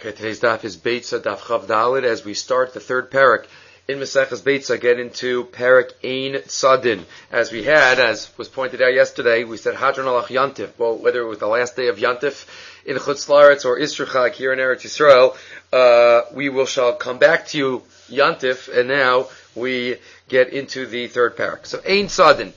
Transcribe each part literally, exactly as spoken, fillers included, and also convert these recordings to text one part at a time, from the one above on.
Okay, today's daf is Beitza Daf Chav Daled as we start the third parak in Maseches Beitza, get into parak Ein Tzadin. As we had, as was pointed out yesterday, we said Hadron Alach Yantif. Well, whether it was the last day of Yantif in Chutz La'aretz or Isra Chag here in Eretz Yisrael, uh, we will shall come back to you Yantif, and now we get into the third parak. So Ein Tzadin.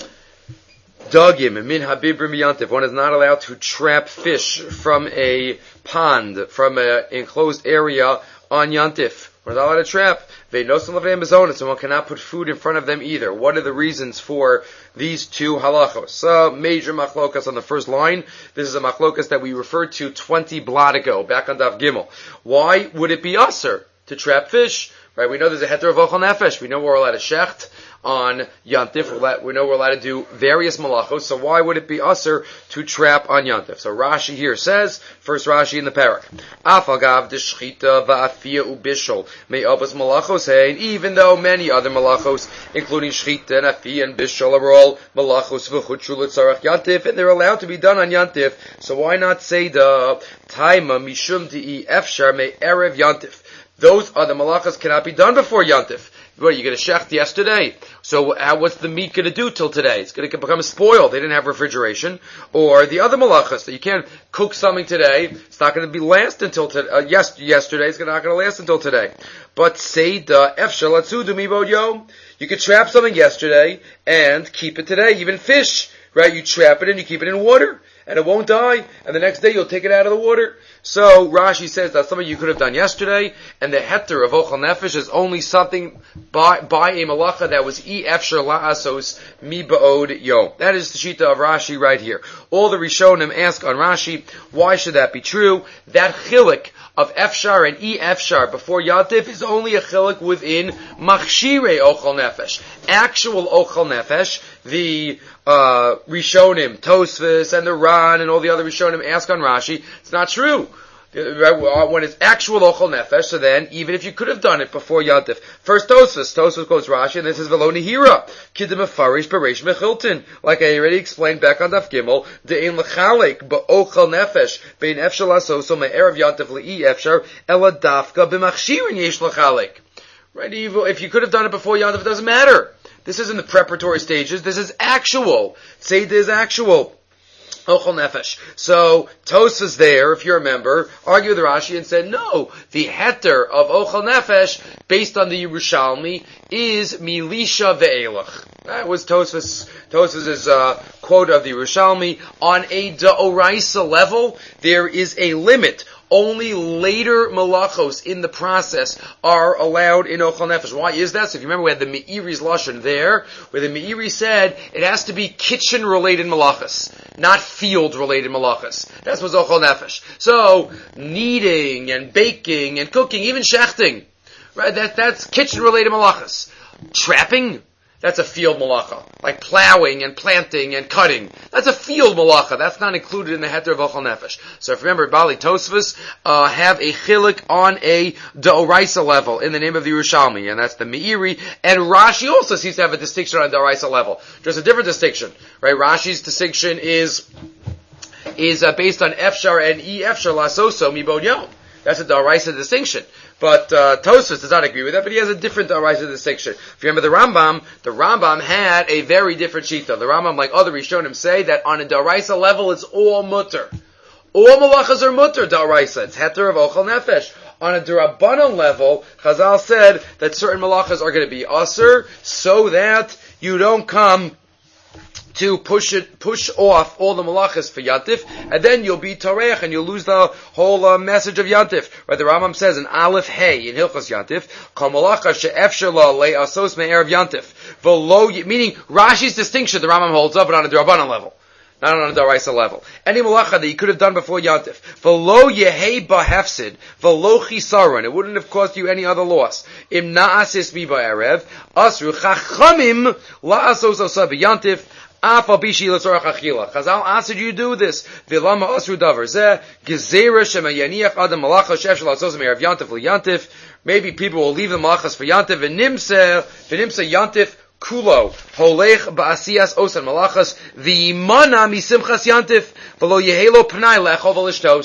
Dagim, min habibrim yantif. One is not allowed to trap fish from a pond, from an enclosed area on yantif. We're not allowed to trap. Ve'nosim levei mezonah. So one cannot put food in front of them either. What are the reasons for these two halachos? So, major machlokas on the first line. This is a machlokas that we referred to twenty blot ago, back on Daf Gimel. Why would it be usher to trap fish? Right, we know there's a heter of ochel nefesh. We know we're allowed to shecht on yantif. We know we're allowed to do various malachos. So why would it be usher to trap on yantif? So Rashi here says, first Rashi in the parak, Afagav d'shchita va'afia ubishol me'abas malachos hein. Even though many other malachos, including shchita and afia and bishol, are all malachos v'chutshu l'tzarach yantif, and they're allowed to be done on yantif. So why not say the taima mishum di'i efshar me'erev yantif? Those other malachas cannot be done before yantif. What, you going to shecht yesterday? So uh, what's the meat going to do till today? It's going to become spoiled. They didn't have refrigeration. Or the other malachas, that you can't cook something today. It's not going to be last until today. Uh, yes, yesterday. It's not going to last until today. But say the efshal atzudu mibod yo. You could trap something yesterday and keep it today. Even fish, right? You trap it and you keep it in water. And it won't die, and the next day you'll take it out of the water. So Rashi says that's something you could have done yesterday, and the heter of ochel nefesh is only something by, by a malacha that was e efshar la'asos mi ba'od yom. That is the shita of Rashi right here. All the Rishonim ask on Rashi, why should that be true? That chilik of efshar and e efshar before yantif is only a chilik within machshirei ochel nefesh. Actual ochel nefesh, the uh Rishonim, Tosfos, and the Ran, and all the other Rishonim ask on Rashi, it's not true. When it's actual ochel nefesh, so then, even if you could have done it before yantif. First Tosfos, Tosfos quotes Rashi, and this is Velo Nehira, Kidem Afarish Bereish Mechilton. Like I already explained back on Daf Gimel, De'en Lechalek Ba'ochel Nefesh, Bein Efshar Lasoso Me'erev Yantif Le'i Efshar, Ela Dafka B'machshirin Yesh Lechalek. Right, if you could have done it before yantif, it doesn't matter. This isn't the preparatory stages. This is actual. Seder is actual. Ochel nefesh. So Tosfos there, if you remember, argued with Rashi and said, no, the heter of ochel nefesh, based on the Yerushalmi, is milisha ve'elach. That was Tosfos, Tosfos' uh, quote of the Yerushalmi. On a d'oraisa level, there is a limit. Only later malachos in the process are allowed in ochel nefesh. Why is that? So if you remember, we had the Meiri's lashon there, where the Meiri said it has to be kitchen-related malachos, not field-related malachos. That's what's ochel nefesh. So kneading and baking and cooking, even shechting, right? That that's kitchen-related malachos. Trapping. That's a field malacha. Like plowing and planting and cutting. That's a field malacha. That's not included in the heter of ochel nefesh. So if you remember, Bali Tosfos uh, have a chilik on a d'oraisa level in the name of the Yerushalmi, and that's the Meiri. And Rashi also seems to have a distinction on a d'oraisa level. There's a different distinction, right? Rashi's distinction is is uh, based on efshar and e efshar lasoso mibod yom. That's a d'oraisa distinction. But uh, Tosfos does not agree with that, but he has a different d'oraisa distinction. If you remember the Rambam, the Rambam had a very different shita. The Rambam, like other Rishonim, say that on a d'oraisa level, it's all mutter. All malachas are mutter d'oraisa. It's heter of ochel nefesh. On a d'rabbanan level, Chazal said that certain malachas are going to be aser, so that you don't come to push it, push off all the malachas for yantif, and then you'll be tareach, and you'll lose the whole uh, message of yantif. Right? The Rambam says in Aleph Hey in Hilchos Yantif, kol malacha she'efshar la le'asos me'erev yantif, v'lo, meaning Rashi's distinction. The Rambam holds up, but on a d'rabbanan level, not on a d'oraisa level. Any malacha that you could have done before yantif, v'lo yehei ba'hefsid, v'lo chisaron, it wouldn't have caused you any other loss. Im na'asis mi ba'erev, asru chachamim la'asos osa b'yantif. Chazal asked you do this. Vilama asru davar zeh gezerah shemayaniach adam malacha shefshel asos me'erev yantif liyantif. Maybe people will leave the malachas for yantif v'nimse v'nimse yantif kulo holech ba'asiyas osan malachas v'imana misimchas yantif v'lo yehelo pnai lechol v'lishtos.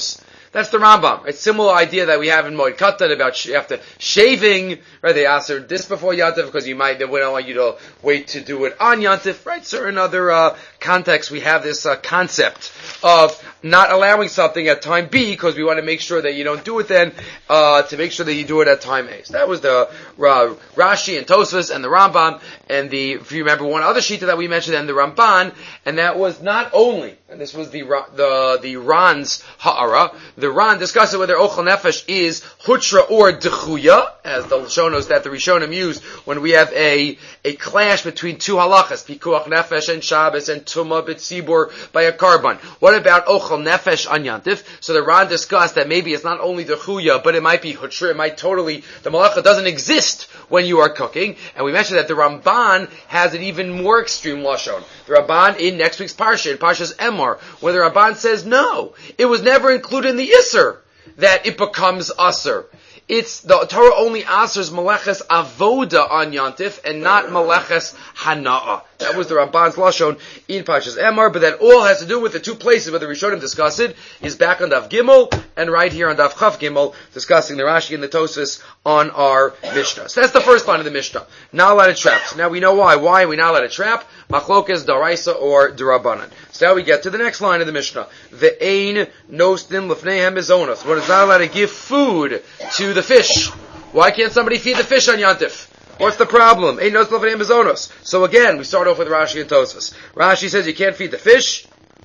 That's the Rambam. It's similar idea that we have in Moed Katan about sh- after shaving, right? They ask this before Yantif because you might, they don't want you to wait to do it on Yantif, right? Certain other uh, contexts we have this uh, concept of not allowing something at time B because we want to make sure that you don't do it then, uh, to make sure that you do it at time A. So that was the uh, Rashi and Tosfos and the Rambam, and the, if you remember one other shita that we mentioned, and the Ramban, and that was not only, and this was the the the Ran's Ha'ara, the Ran discusses whether Ochel Nefesh is Hutra or Dechuya, as the Shonos that the Rishonim use when we have a a clash between two halachas, Pikuach Nefesh and Shabbos and Tumah B'tzibur by a carbon. What about Ochel Nefesh on Yantif? So the Ran discussed that maybe it's not only Dechuya, but it might be Hutra, it might totally, the malacha doesn't exist when you are cooking, and we mentioned that the Ramban has an even more extreme lashon. The Ramban in next week's parsha, in Parshas Emor, where the Ramban says no, it was never included in the Isser that it becomes Asr. It's the Torah only asers meleches avoda on Yantif and not meleches hana'ah. That was the Ramban's lashon in Parshas Emor, but that all has to do with the two places where the Rishonim discuss it. Is back on Daf Gimel and right here on Daf Chav Gimel, discussing the Rashi and the Tosfos on our Mishnah. So that's the first line of the Mishnah. Not allowed to trap. So now we know why. Why are we not allowed to trap? Machlokes, Daraisa, or Durabanan. So now we get to the next line of the Mishnah. Ve'ein nostin lefneihem mizonos. One is not allowed to give food to the fish. Why can't somebody feed the fish on Yantif? What's the problem? Ein nostin lefneihem mizonos. So again, we start off with Rashi and Tosfos. Rashi says you can't feed the fish.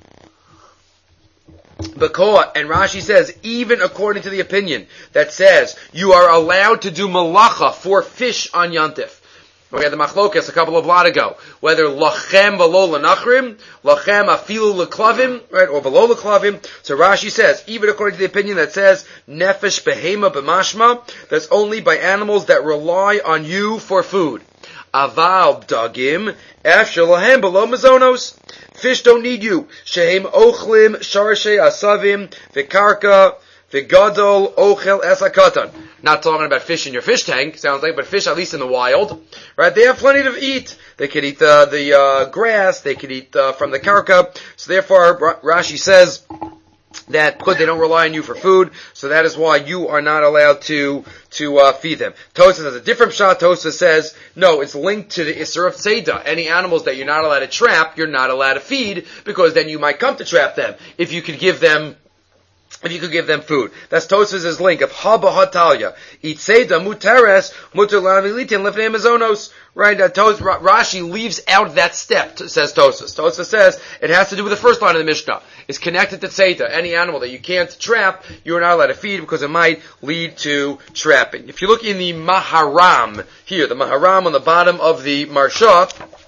Because, and Rashi says, even according to the opinion that says you are allowed to do malacha for fish on Yantif. We had the machlokas a couple of lot ago, whether lachem below lenachrim, lachem afilu leklavim, right, or below leklavim. So Rashi says, even according to the opinion that says nefesh behema b'mashma, that's only by animals that rely on you for food. Aval dagim, afshel lahem below mazonos. Fish don't need you. Shehem ochlim sharshe asavim v'karka v'gadol ochel esakatan. Not talking about fish in your fish tank, sounds like, but fish at least in the wild, right? They have plenty to eat. They could eat uh, the uh, grass. They could eat uh, from the karka. So therefore, Rashi says that because they don't rely on you for food, so that is why you are not allowed to to uh, feed them. Tosfos has a different shot. Tosfos says, no, it's linked to the Isser of Tzeidah. Any animals that you're not allowed to trap, you're not allowed to feed, because then you might come to trap them if you could give them If you could give them food. That's Tosfos' link of Haba Hatalia. Itzeda muteres muter lavilitin lifnei mazonos. Right? That Tos, Rashi leaves out that step, says Tosfos. Tosfos says it has to do with the first line of the Mishnah. It's connected to Tzeidah. Any animal that you can't trap, you are not allowed to feed because it might lead to trapping. If you look in the Maharam, here, the Maharam on the bottom of the Marsha,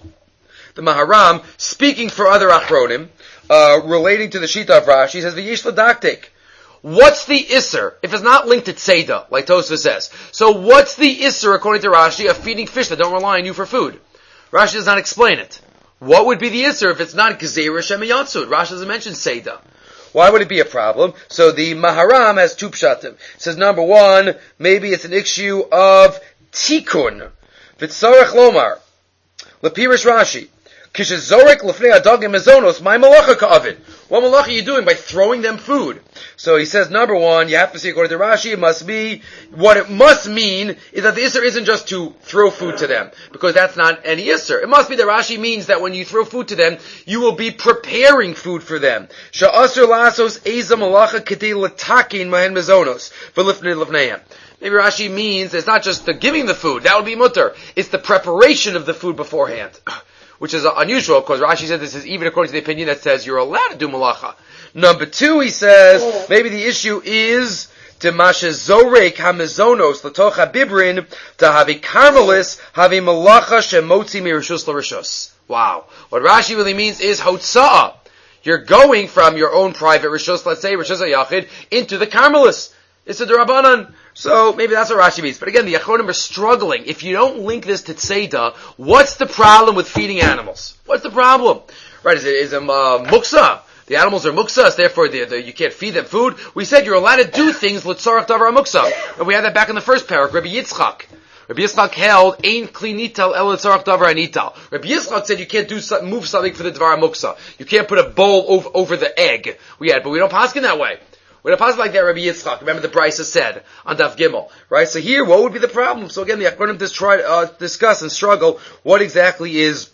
the Maharam, speaking for other Achronim, uh, relating to the Shita of Rashi, says, V'yish l'daktik. What's the Isser? If it's not linked to Tzeidah, like Tosfos says. So what's the Isser, according to Rashi, of feeding fish that don't rely on you for food? Rashi does not explain it. What would be the Isser if it's not Gezerah Shemayatsud? Rashi doesn't mention Tzeidah. Why would it be a problem? So the Maharam has two pshatim. It says, number one, maybe it's an issue of Tikkun. V'tzarech lomar. Lepirish Rashi. Kishazorek lefnei adagim mezonos, my malacha ka'avin. What malacha are you doing by throwing them food? So he says, number one, you have to see according to Rashi, it must be, what it must mean is that the Isser isn't just to throw food to them, because that's not any Isser. It must be that Rashi means that when you throw food to them, you will be preparing food for them. Sha'asr lasos eza malacha k'tei l'takin mahen mezonos, v'lifnei lefneihem. Maybe Rashi means it's not just the giving the food, that would be mutter. It's the preparation of the food beforehand. Which is unusual, because Rashi said this is even according to the opinion that says you're allowed to do malacha. Number two, he says, maybe the issue is to mashezorek hamizonos l'tocha bibrin to have a karmelis have a malacha shemotzi mirishus l'rishus. Wow. What Rashi really means is hotza'ah. You're going from your own private rishus, let's say rishus hayachid, into the karmelis. It's a derabanan. So maybe that's what Rashi means. But again, the Achronim are struggling. If you don't link this to Tzeidah, what's the problem with feeding animals? What's the problem? Right, is it, is it uh, muksa? The animals are muksas, therefore the, the, you can't feed them food. We said you're allowed to do things l'tzarech davar muksa. And we had that back in the first parak, Rabbi Yitzchak. Rabbi Yitzchak held, ein kli nital el l'tzarech davar anital. Rabbi Yitzchak said you can't do move something for the davar muksa. You can't put a bowl over, over the egg. We had, but we don't paskin that way. With a pasuk like that, Rabbi Yitzchak, remember the Brisa said on Daf Gimel, right? So here, what would be the problem? So again, the Achronim just try to uh, discuss and struggle what exactly is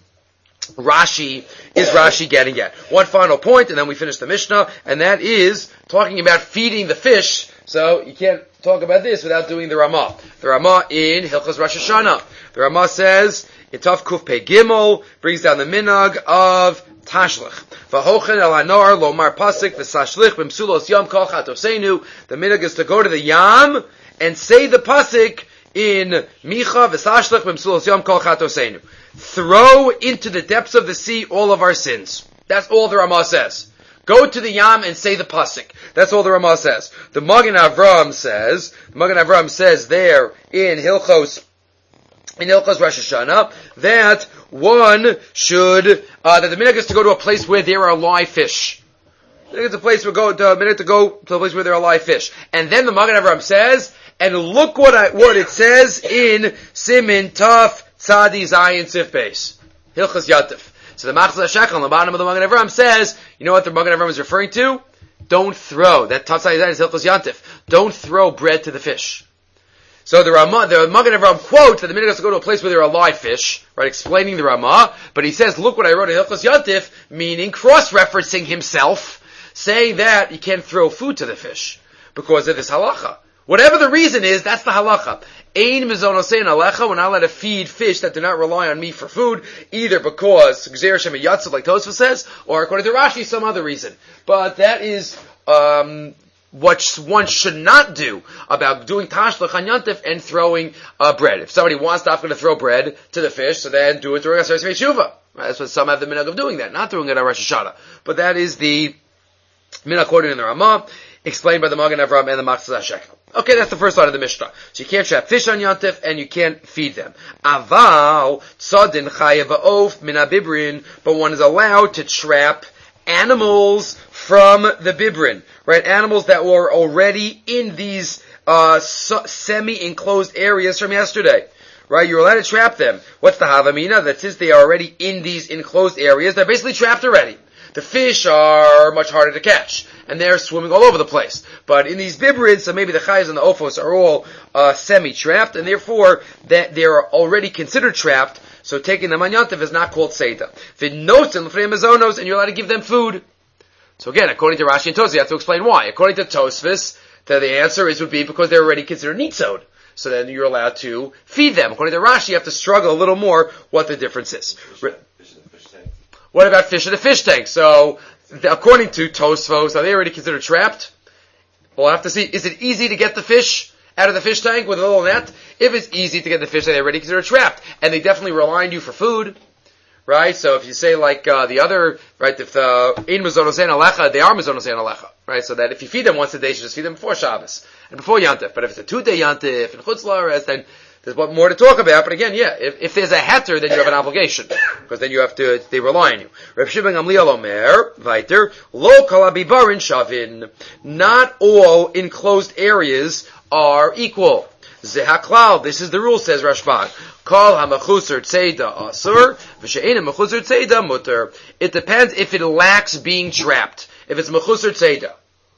Rashi, is Rashi getting at. One final point, and then we finish the Mishnah, and that is talking about feeding the fish. So you can't talk about this without doing the Ramah. The Ramah in Hilchos Rosh Hashanah. The Ramah says, in Tav Kuf Pei Gimel, brings down the minhag of Tashlich. V'hochen el hanor lomar pasik v'sashlich b'msulos yam kol chatosenu. The minhag is to go to the yam and say the pasik in Micha v'sashlich b'msulos yam kol chatosenu. Throw into the depths of the sea all of our sins. That's all the Ramah says. Go to the Yam and say the pasuk. That's all the Ramah says. The Magen Avram says, the Magen Avram says there in Hilchos, in Hilchos Rosh Hashanah, that one should, uh, that the minhag is to go to a place where there are live fish. It's a place where go to a minute to go to a place where there are live fish. And then the Magen Avram says, and look what I, what it says in Simin Taf Tzadi Zayin Sif Beis. Hilchos Yatif. So the Machzor HaShekel on the bottom of the Magen Avram says, you know what the Magen Avram is referring to? Don't throw. That Taf Tzadi Zayin is Hilchos Yatif. Don't throw bread to the fish. So the Ramah, the Magen Avram quotes that the minhag has to go to a place where there are live fish, right, explaining the Ramah, but he says, look what I wrote in Hilchos Yatif, meaning cross-referencing himself, saying that you can't throw food to the fish because of this halacha. Whatever the reason is, that's the halacha. Ein mizonosein alecha, we're not allowed to feed fish that do not rely on me for food, either because Gzeir Shem Yatzav, like Tosfos says, or according to Rashi, some other reason. But that is um, what one should not do about doing tashlich on Yontif and throwing uh, bread. If somebody wants to, to throw bread to the fish, so then do it during a Aseret Shuvah. That's what some have the minhag of doing that, not doing it on Rosh Hashanah. But that is the minhag according to the Ramah, explained by the Magen Avram and the Machzor HaShekel. Okay, that's the first line of the Mishnah. So you can't trap fish on Yontif and you can't feed them. Aval tzadin chayev ha'of min ha'bibrin, but one is allowed to trap animals from the bibrin, right? Animals that were already in these uh, semi-enclosed areas from yesterday. Right, you're allowed to trap them. What's the havamina? That since they are already in these enclosed areas, they're basically trapped already. The fish are much harder to catch, and they're swimming all over the place. But in these bibrids, so maybe the chayes and the ophos are all uh, semi-trapped, and therefore that they're already considered trapped. So taking them on Yontif is not called seita. V'nosin l'fnei mazonos, and you're allowed to give them food. So again, according to Rashi and Tosfos, you have to explain why. According to Tosfos, the answer is would be because they're already considered nitzod. So then you're allowed to feed them. According to Rashi, you have to struggle a little more what the difference is. What about fish in the fish tank? So, the, according to Tosfos, are they already considered trapped? We'll have to see. Is it easy to get the fish out of the fish tank with a little net? If it's easy to get the fish, then they're already considered trapped. And they definitely rely on you for food. Right? So if you say like, uh, the other, right, if the, ein mazonosein alecha, they are mazonosein alecha. Right? So that if you feed them once a day, you should just feed them before Shabbos. And before Yantif. But if it's a two-day Yantif and Chutz La'aretz, then there's more to talk about, but again, yeah, if, if there's a heter, then you have an obligation. Because then you have to, they rely on you. Reb Shimon Gamliel Omer, weiter, lo kol habibarin shavin. Not all enclosed areas are equal. Zehaklal, this is the rule, says Rashbam. Kol hamachusar tzeida asur, v'she'ena machusar tzeida muter. It depends if it lacks being trapped. If it's machusar tzeida.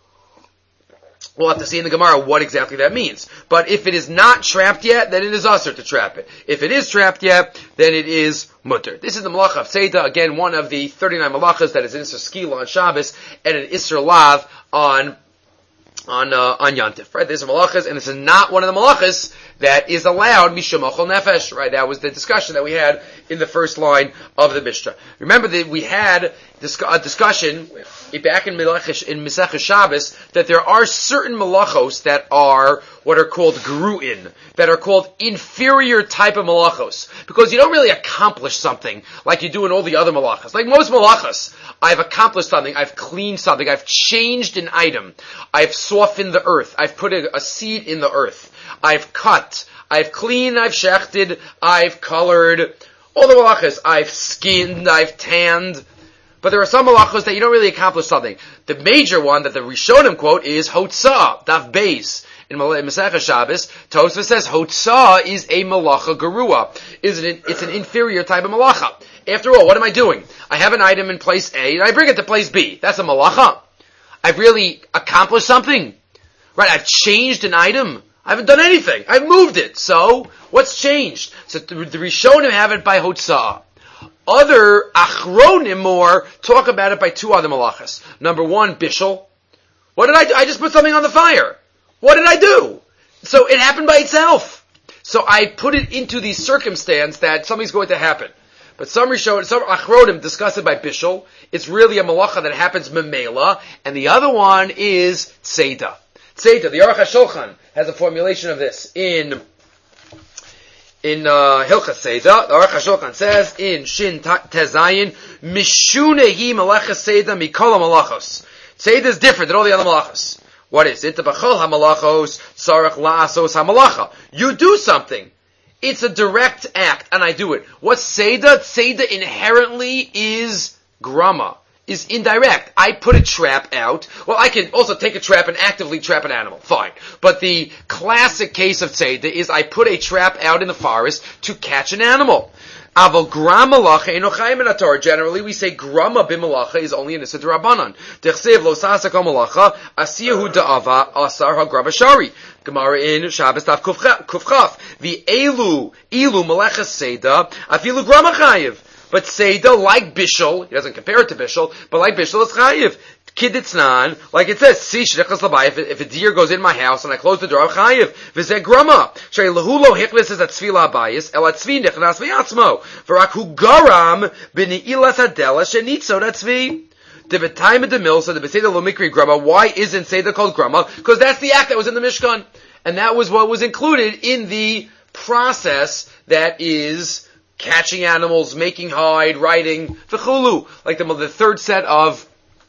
We'll have to see in the Gemara what exactly that means. But if it is not trapped yet, then it is usher to trap it. If it is trapped yet, then it is mutter. This is the malacha of Seita, again, one of the thirty-nine malachas that is in Isser Skila on Shabbos, and an Isser Lav on on uh, on Yantif, right? There's a malachas, and this is not one of the malachas that is allowed mishum achol nefesh, right? That was the discussion that we had in the first line of the Mishnah. Remember that we had a discussion back in Melech, in Mesech Shabbos that there are certain malachos that are what are called geruin, that are called inferior type of malachos, because you don't really accomplish something like you do in all the other malachas. Like most malachas, I've accomplished something, I've cleaned something, I've changed an item, I've softened the earth, I've put a, a seed in the earth, I've cut, I've cleaned, I've shechted, I've colored, all the malachas, I've skinned, I've tanned. But there are some malachos that you don't really accomplish something. The major one that the Rishonim quote is Hotzah, Daf Beis. In Masechah Shabbos, Tosfos says Hotzah is a malacha gerua. It's an inferior type of malacha. After all, what am I doing? I have an item in place A and I bring it to place B. That's a malacha. I've really accomplished accomplished something. Right, I've changed an item. I haven't done anything. I've moved it. So, what's changed? So the, the Rishonim have it by Hotzah. Other Achronim more talk about it by two other malachas. Number one, Bishul. What did I do? I just put something on the fire. What did I do? So it happened by itself. So I put it into the circumstance that something's going to happen. But some Rishonim, some Achronim discuss it by Bishul. It's really a malacha that happens memela. And the other one is Tzeda. Tzeda, the Aruch HaShulchan has a formulation of this in in uh, Hilchas Tzeda. The Aruch HaShulchan says in Shin Tezayin, Mishunehi Malachas Tzeda Mikol HaMalachos. Tzeda is different than all the other malachos. What is it? B'chol HaMalachos Tzarech La'asos HaMalacha. You do something. It's a direct act, and I do it. What's Tzeda? Tzeda inherently is grama. Is indirect. I put a trap out. Well, I can also take a trap and actively trap an animal. Fine. But the classic case of tzeda is I put a trap out in the forest to catch an animal. Aval gram malacha enochayim in Torah. Generally, we say grama b'malacha is only an issa d'Rabbanan. Dechsev lo sasako malacha asiyahu da'ava asar ha-grama shari. Gemara in Shabbos Daf Kufchaf. The elu ilu malachas seda afilu grama chayiv. But Seder, like Bishul, he doesn't compare it to Bishul, but like Bishul, it's Chayiv. Kidditznan, like it says, Si Shrichas Labai, if a deer goes in my house and I close the door, I'm Chayiv. V'zeh Grama. Shay Lehulo Hichlis is at Tzvi Labayis, El at Tzvi Nichnas V'yatzmo. V'rak Hu Garam B'ni'ilas Adela Shenitzot at Tzvi. The time of the mill, so the Beseda Lo Mikri Grama, why isn't Seder called Grama? Because that's the act that was in the Mishkan. And that was what was included in the process that is catching animals, making hide, writing, v'chulu, like the, the third set of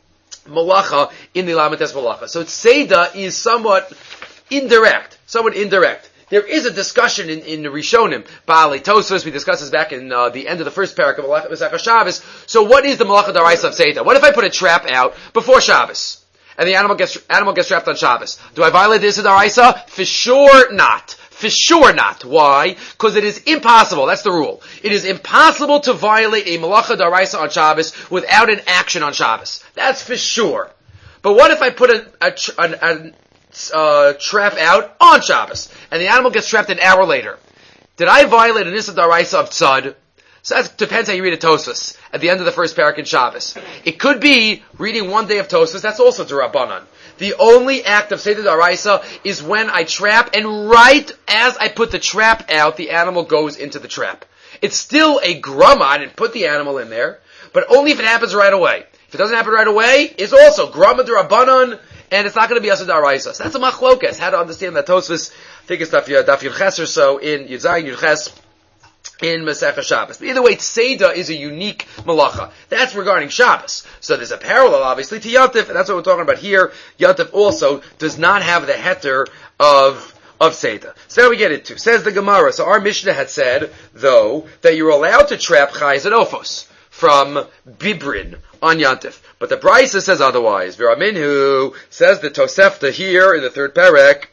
malacha in the Lamites malacha. So Tzeda is somewhat indirect, somewhat indirect. There is a discussion in, in the Rishonim, Baalei Tosfos, we discussed this back in uh, the end of the first parak of Masechah Shabbos. So what is the malacha d'oraisa of Tzeda? What if I put a trap out before Shabbos, and the animal gets animal gets trapped on Shabbos? Do I violate this d'oraisa? For sure not. For sure not. Why? Because it is impossible. That's the rule. It is impossible to violate a malacha d'oraisa on Shabbos without an action on Shabbos. That's for sure. But what if I put a, a, a, a uh, trap out on Shabbos and the animal gets trapped an hour later? Did I violate an issa d'oraisa of tzad? So that depends how you read a Tosfos at the end of the first parak in Shabbos. It could be reading one day of Tosfos. That's also d'Rabbanan. The only act of Seder D'Oraisa is when I trap, and right as I put the trap out, the animal goes into the trap. It's still a grama. I didn't put the animal in there, but only if it happens right away. If it doesn't happen right away, it's also grama d'Rabbanan, and it's not going to be Asad D'Oraisa. So that's a machlokas. How to understand that Tosfos? I think it's Daf Yudches or so in Yudzayin Yudches in Masechah Shabbos. But either way, Tzeda is a unique malacha. That's regarding Shabbos. So there's a parallel, obviously, to Yantif, and that's what we're talking about here. Yantif also does not have the heter of of Tzeda. So now we get into. Says the Gemara. So our Mishnah had said, though, that you're allowed to trap Chayes and Ophos from Bibrin on Yantif. But the Brisa says otherwise. V'raminhu says the Tosefta here in the third parak.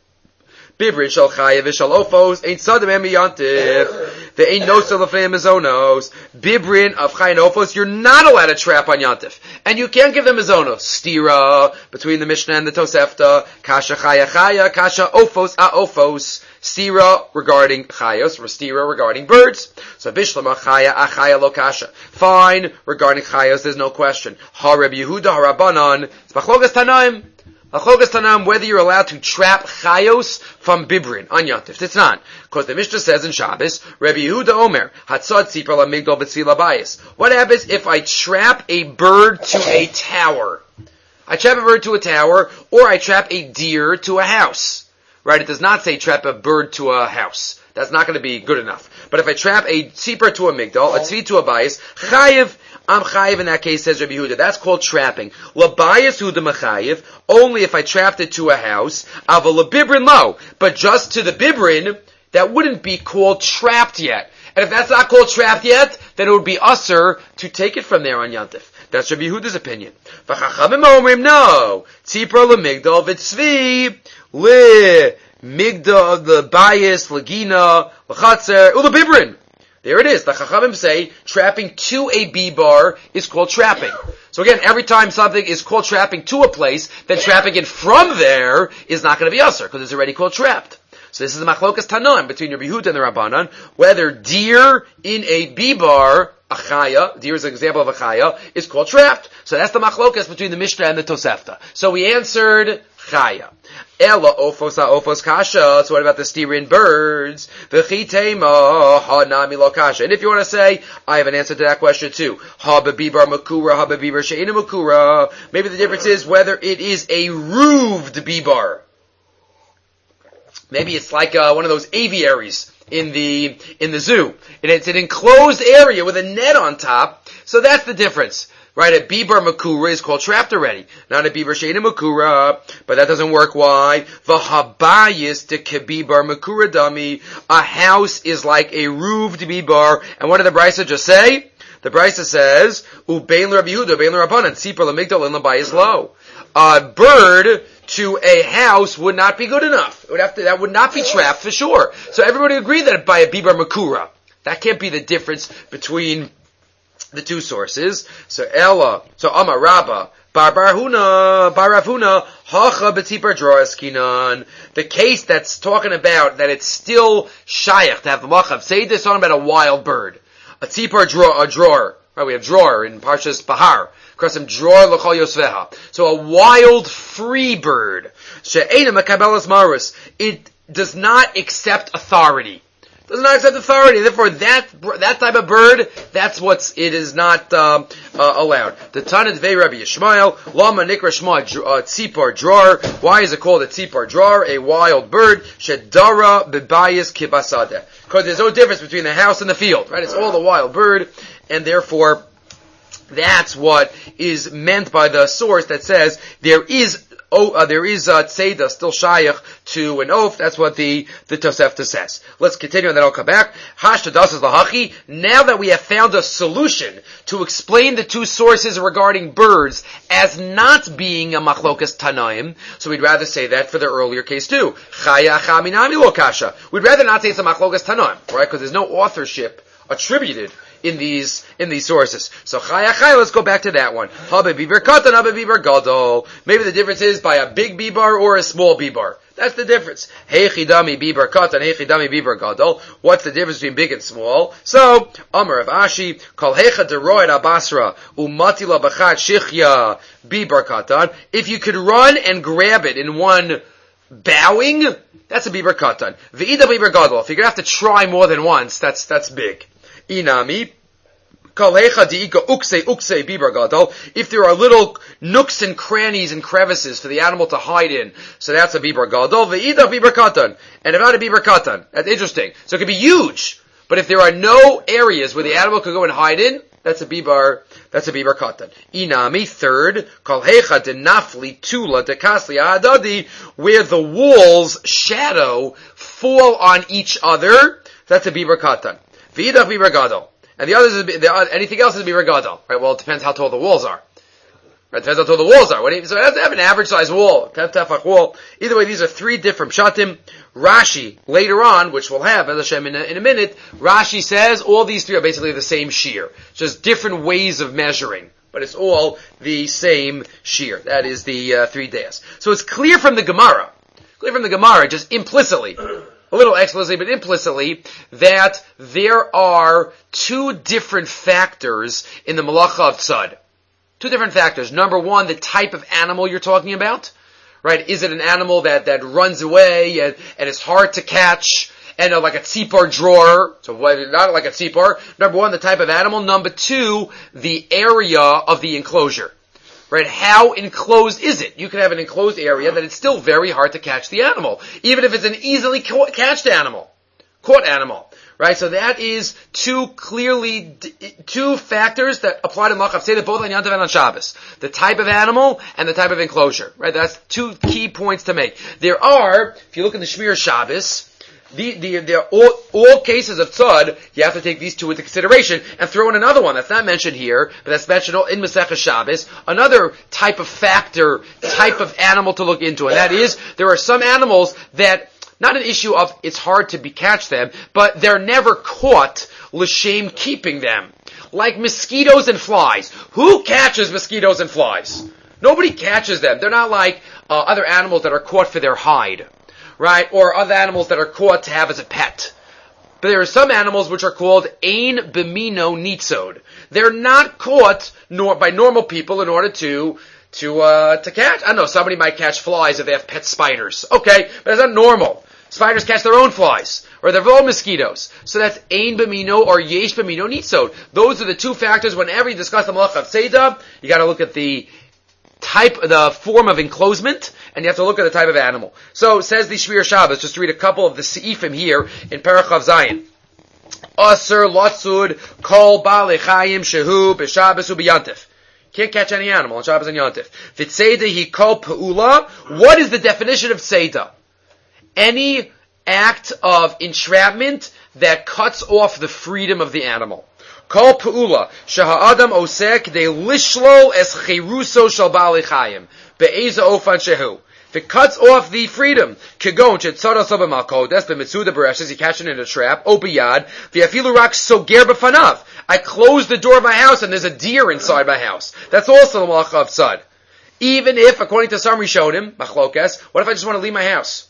Bibrin shal chayev v'shal ofos ain't sadem emi yantif. There ain't no salafei mizonos. Bibrin of chayin ofos, you're not allowed to trap on yantif, and you can't give them mizonos. Stira between the Mishnah and the Tosefta. Kasha chaya chaya, kasha ofos a ofos. Stira regarding chayos, or stira regarding birds. So bishlama chaya a chaya lo kasha. Fine regarding chayos, there's no question. Ha Reb Yehuda harabanan. It's machlokas tanaim. Machlokas Tanam, whether you're allowed to trap chayos from Bibrin on Yantif. It's not. Because the Mishnah says in Shabbos, Rabbi Yehuda Omer, Hatzad Tzipar LaMigdal B'tzvi Labayis. What happens if I trap a bird to a tower? I trap a bird to a tower, or I trap a deer to a house. Right? It does not say trap a bird to a house. That's not going to be good enough. But if I trap a tzipar to a migdal, a tzvi to a bayis, chayiv, I'm chayiv in that case, says Rabbi Yehuda. That's called trapping. Labayis hu de mechayiv, only if I trapped it to a house, aval lebibrin lo. But just to the bibrin, that wouldn't be called trapped yet. And if that's not called trapped yet, then it would be usher to take it from there on Yantif. That's Rabbi Yehuda's opinion. V'chachamim omrim, no. Tzipar lemigdal v'tzvi, le migdal of the bayis, legina, lechatzer, ulabibrin. There it is. The Chachamim say trapping to a B-bar is called trapping. So again, every time something is called trapping to a place, then trapping it from there is not going to be usher, because it's already called trapped. So this is the machlokas Tanoim between Rabbi Yehuda and the Rabbanan, whether deer in a B-bar, a chaya, deer is an example of a chaya, is called trapped. So that's the machlokas between the Mishnah and the Tosefta. So we answered chaya. Ella ofos ofos kasha. So what about the steerin birds? V'chitema hanami lo kasha. And if you want to say, I have an answer to that question too. Ha bebibar makura, ha bebibar she'ina makura. Maybe the difference is whether it is a roofed bibar. Maybe it's like uh, one of those aviaries in the in the zoo, and it's an enclosed area with a net on top. So that's the difference. Right, a bibar makura is called trapped already, not a bibar she'ena makura, but that doesn't work. Why? V'habayis de kebibar makura dami. A house is like a roofed bibar, and what did the Brisa just say? The Brisa says, ubein Rabbi Yehuda, ubein Rabbanan, tzipor lemigdal and labayis lo. A bird to a house would not be good enough. It would have to, that would not be trapped for sure. So everybody agreed that by a bibar makura. That can't be the difference between the two sources. So Ella, so Amar Rabba, Bar Barhuna, Bar Ravhuna, Hacha B'tzipar Dror Eskinan. The case that's talking about that it's still shayach to have the machav. Say this on about a wild bird. A tzipar drawer, a drawer. Right, we have drawer in Parshas Bahar. Krasim drawer l'chol yosveha. So a wild free bird. She'ena mekabelas marus. It does not accept authority. Does not accept authority. Therefore, that that type of bird, that's what's it is not um, uh, allowed. The Tanit Vei Rabbi Yishmael Lama Nikra Shma Tzipar Dror. Why is it called a Tzipar Dror? A wild bird. Shedara Bebayis Kibasade. Because there's no difference between the house and the field, right? It's all a wild bird, and therefore that's what is meant by the source that says there is. Oh, uh, there is uh, tzeda still shayach to an oath. That's what the the Tosefta says. Let's continue, and then I'll come back. Hashtadas is lahachi. Now that we have found a solution to explain the two sources regarding birds as not being a machlokas tanaim, so we'd rather say that for the earlier case too. Chaya chaminami lo kasha. We'd rather not say it's a machlokas tanaim, right? Because there's no authorship attributed in these in these sources. So chaya chaya, let's go back to that one. Habe bibar katan, habe bibar gadol. Maybe the difference is by a big bibar or a small bibar. That's the difference. Hey chidami bibar katan, hey chidami bibar gadol. What's the difference between big and small? So Amar of Ashi, kol hecha deroy abasra umatila bachat shichya bibar katan. If you could run and grab it in one bowing, that's a bibar katan. Ve'ida bibar gadol. If you're gonna have to try more than once, that's that's big. Inami, if there are little nooks and crannies and crevices for the animal to hide in, so that's a bibar gadol. Ve'ida bibar katan, and if not a bibar katan, that's interesting. So it could be huge, but if there are no areas where the animal could go and hide in, that's a bibar. That's a bibar katan. Inami, third, kol hecha de nafli tula de kasli adadi, where the walls shadow fall on each other. That's a bibar katan. V'idach bibar gadol. And the others is, the, anything else is bibar gadol. Right, well, it depends how tall the walls are. Right, it depends how tall the walls are. What you, so it has to have an average size wall, ten tefach wall. Either way, these are three different pshatim. Rashi, later on, which we'll have, as Hashem, in a, in a minute, Rashi says all these three are basically the same shear. Just different ways of measuring. But it's all the same shear. That is the uh, three days. So it's clear from the Gemara, clear from the Gemara, just implicitly, a little explicitly, but implicitly, that there are two different factors in the malacha of tzad. Two different factors. Number one, the type of animal you're talking about. Right? Is it an animal that, that runs away and, and is hard to catch? And uh, like a tzipar drawer. So not like a tzipar. Number one, the type of animal. Number two, the area of the enclosure. Right? How enclosed is it? You can have an enclosed area that it's still very hard to catch the animal. Even if it's an easily caught, catched animal. Caught animal. Right? So that is two clearly, two factors that apply to Malachav Seder, both on Yom Tov and on Shabbos. The type of animal and the type of enclosure. Right? That's two key points to make. There are, if you look in the Shmir Shabbos, The, the, the, all, all cases of tzad, you have to take these two into consideration and throw in another one that's not mentioned here, but that's mentioned in Masechah Shabbos, another type of factor, type of animal to look into, and that is, there are some animals that Not an issue of it's hard to be catch them, but they're never caught l'shem keeping them. Like mosquitoes and flies. Who catches mosquitoes and flies? Nobody catches them. They're not like uh, other animals that are caught for their hide, right? Or other animals that are caught to have as a pet. But there are some animals which are called ein b'mino nitzod. They're not caught nor by normal people in order to to uh, to catch. I don't know. Somebody might catch flies if they have pet spiders. Okay, but that's not normal. Spiders catch their own flies, or their own mosquitoes. So that's ein b'mino or yesh b'mino nitzod. Those are the two factors. Whenever you discuss the malacha of Seder, you got to look at the type, the form of enclosement, and you have to look at the type of animal. So says the Shvir Shabbos. Just to read a couple of the seifim here in Parachav Zayin. Aser latzud kol ba'alei chayim shehu b'Shabbos u'b'Yantif. Can't catch any animal on Shabbos and Yantif. V'tzeda hi kol pe'ula. What is the definition of tzeda? Any act of entrapment that cuts off the freedom of the animal. Kol pe'ula sheha'adam osek de lishlol es chiruso shel ba'alei chayim be'eza ofan shehu. If it cuts off the freedom, kegon shetzara soba malkodes b'mitzuda bereshes, you catch it in a trap, o biyad v'afilu rak soger b'fanav. I close the door of my house and there's a deer inside my house. That's also the malacha of tzad. Even if, according to some Rishonim, machlokes, what if I just want to leave my house?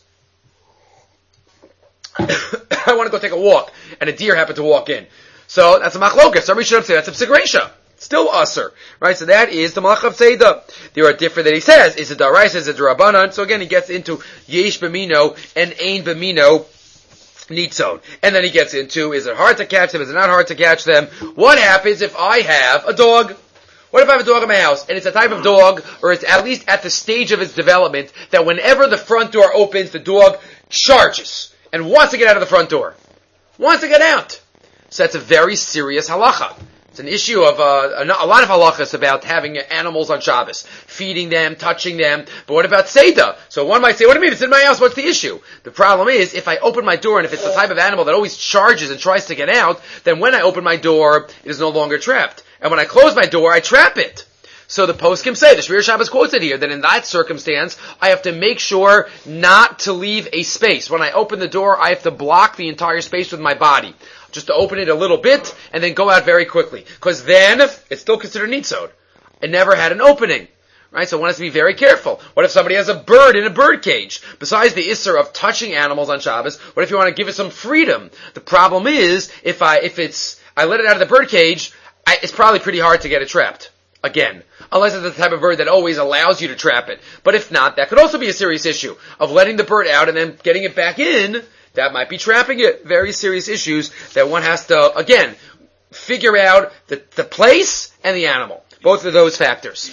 I want to go take a walk, and a deer happened to walk in. So that's a machlokes. Some Rishonim say that's a psigresha. Still usher, right? So that is the malach of Seder. There are different that he says. Is it daraisa? Is it drabanan? So again, he gets into yesh b'mino and ein b'mino nitzon. And then he gets into, is it hard to catch them? Is it not hard to catch them? What happens if I have a dog? What if I have a dog in my house, and it's a type of dog, or it's at least at the stage of its development, that whenever the front door opens, the dog charges and wants to get out of the front door. Wants to get out. So that's a very serious halacha. It's an issue of uh, a lot of halachas about having animals on Shabbos, feeding them, touching them. But what about Seder? So one might say, what do you mean? It's in my house. What's the issue? The problem is, if I open my door and if it's the type of animal that always charges and tries to get out, then when I open my door, it is no longer trapped. And when I close my door, I trap it. So the poskim say, the Shvir Shabbos quotes it here, that in that circumstance, I have to make sure not to leave a space. When I open the door, I have to block the entire space with my body. Just to open it a little bit, and then go out very quickly. Because then, it's still considered nitzod. It never had an opening. Right? So one has to be very careful. What if somebody has a bird in a bird cage? Besides the isser of touching animals on Shabbos, what if you want to give it some freedom? The problem is, if I, if it's, I let it out of the bird cage, I, it's probably pretty hard to get it trapped. Again. Unless it's the type of bird that always allows you to trap it. But if not, that could also be a serious issue of letting the bird out and then getting it back in. That might be trapping it. Very serious issues that one has to, again, figure out the, the place and the animal. Both of those factors.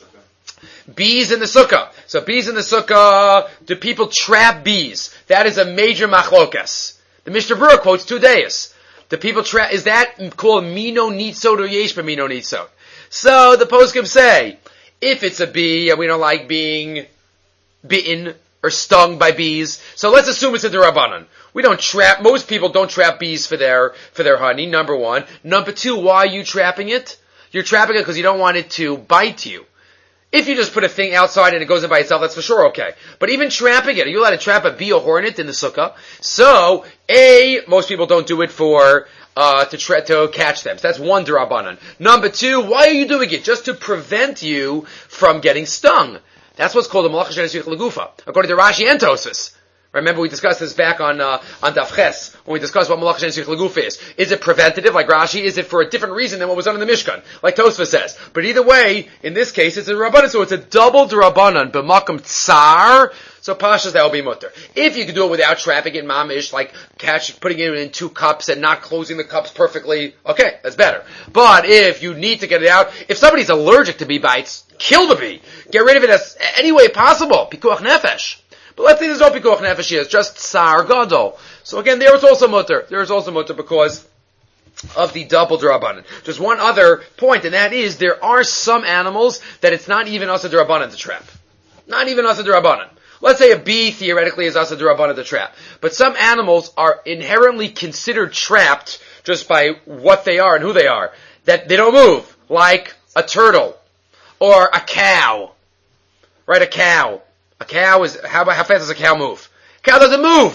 Bees in the sukkah. So bees in the sukkah, do people trap bees? That is a major machlokas. The Mishnah Berurah quotes two days. Do people trap, is that called mino nitzod or yesh b'mino nitzod? So the poskim say, if it's a bee and we don't like being bitten or stung by bees, so let's assume it's a derabanan. We don't trap, most people don't trap bees for their, for their honey, number one. Number two, why are you trapping it? You're trapping it because you don't want it to bite you. If you just put a thing outside and it goes in by itself, that's for sure okay. But even trapping it, are you allowed to trap a bee or hornet in the sukkah? So, A, most people don't do it for, uh, to tra- to catch them. So that's one derabanan. Number two, why are you doing it? Just to prevent you from getting stung. That's what's called a malacha she'en suich legufa, according to Rashi and Tosfos. Remember we discussed this back on uh, on Daf Ches, when we discussed what malacha she'en suich legufa is. Is it preventative, like Rashi? Is it for a different reason than what was done in the Mishkan, like Tosfos says? But either way, in this case, it's a rabbanan, so it's a double derabanan, b'makam tsar, so pashas that will be mutter. If you can do it without trapping it mamish, like catch, putting it in two cups and not closing the cups perfectly, okay, that's better. But if you need to get it out, if somebody's allergic to bee bites, kill the bee. Get rid of it as any way possible. Pikuach nefesh. But let's say there's no pikuach nefesh here. It's just tsar gadol. So again, there is also mutter. There is also mutter because of the double drabanan. Just one other point, and that is there are some animals that it's not even asa drabanan to trap. Not even asa drabanan. Let's say a bee theoretically is asa drabanan to trap. But some animals are inherently considered trapped just by what they are and who they are. That they don't move. Like a turtle. Or a cow. Right, a cow. A cow is, how, how fast does a cow move? A cow doesn't move.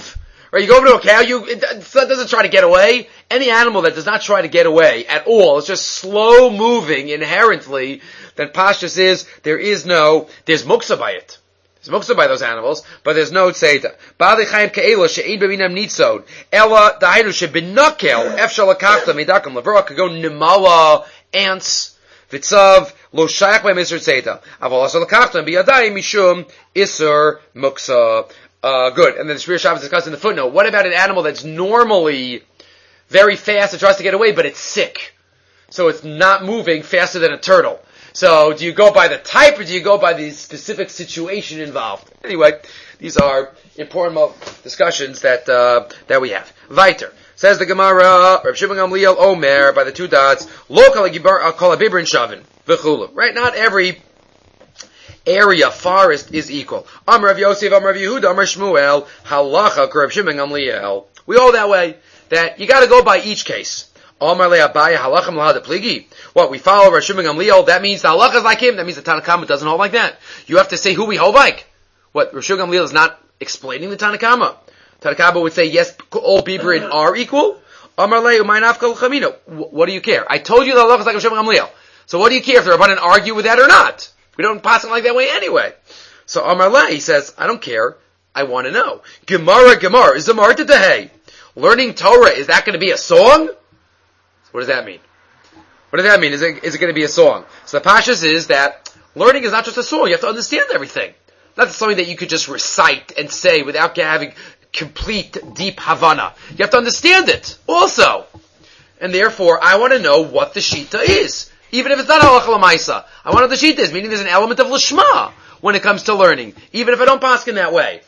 Right? You go over to a cow, you, it, it doesn't try to get away. Any animal that does not try to get away at all, it's just slow moving inherently, then Pashtus is, there is no, there's muksa by it. There's muksa by those animals, but there's no tzeda. Ba'alei chayim ke'ela she'ein b'minam nitzod, ela da'aynu she'binakel, efshal lakachta midakam levora, could go nimala, ants, vitzav, lo shayach by Mister tzeda. Aval asal lakachta b'yadayim mishum isur muksa. Uh, good. And then the Shir Shabbos discussed in the footnote, what about an animal that's normally very fast and tries to get away, but it's sick? So it's not moving faster than a turtle. So do you go by the type or do you go by the specific situation involved? Anyway, these are important discussions that, uh, that we have. Weiter. Says the Gemara, Reb Shimon Gamliel Omer, by the two dots, lo kol habibrin shavin, v'chulu. Right? Not every area, forest, is equal. Amar Rav Yosef, Amar Rav Yehuda, Amar Shmuel, halacha k'Rav Shimon Gamliel. We all that way, that you gotta go by each case. Amar le Abaye, halacham lahad pligi. What, we follow Rav Shimon Gamliel, that means the halacha is like him, that means the Tanna Kama doesn't hold like that. You have to say who we hold like. What, Rav Shimon Gamliel is not explaining the Tanna Kama. Tanna Kama would say, yes, all Bibrin are equal. Amar le Umayna Afkal Chamino. What do you care? I told you the halacha is like Rav Shimon Gamliel. So what do you care if the Rabbanan argue with that or not? We don't pass it like that way anyway. So Amar Le, he says, I don't care. I want to know. Gemara, Gemara, is the Marta Tehei. Learning Torah, is that going to be a song? What does that mean? What does that mean? Is it, is it going to be a song? So the Pashas is that learning is not just a song. You have to understand everything. Not something that you could just recite and say without having complete, deep Havana. You have to understand it also. And therefore, I want to know what the Shita is. Even if it's not halacha l'maisa. I want to know the Shita is, meaning there's an element of lishma when it comes to learning. Even if I don't pass in that way.